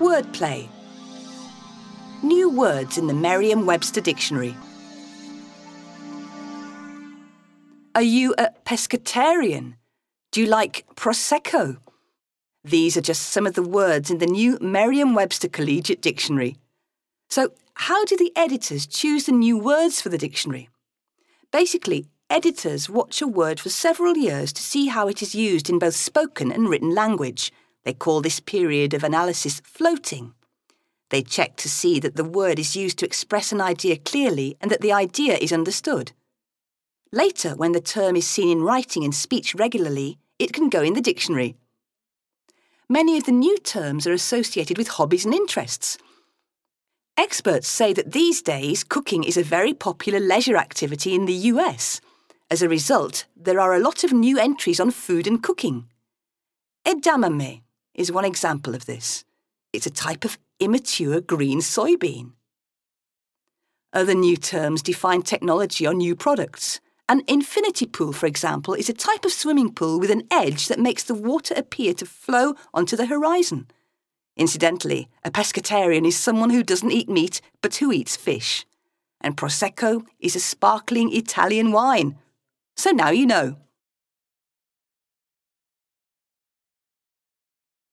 Wordplay. New words in the Merriam-Webster Dictionary. Are you a pescatarian? Do you like Prosecco? These are just some of the words in the new Merriam-Webster Collegiate Dictionary. So, how do the editors choose the new words for the dictionary? Basically, editors watch a word for several years to see how it is used in both spoken and written language. They call this period of analysis floating. They check to see that the word is used to express an idea clearly and that the idea is understood. Later, when the term is seen in writing and speech regularly, it can go in the dictionary. Many of the new terms are associated with hobbies and interests. Experts say that these days cooking is a very popular leisure activity in the US. As a result, there are a lot of new entries on food and cooking. Edamame is one example of this. It's a type of immature green soybean. Other new terms define technology or new products. An infinity pool, for example, is a type of swimming pool with an edge that makes the water appear to flow onto the horizon. Incidentally, a pescatarian is someone who doesn't eat meat but who eats fish. And Prosecco is a sparkling Italian wine. So now you know.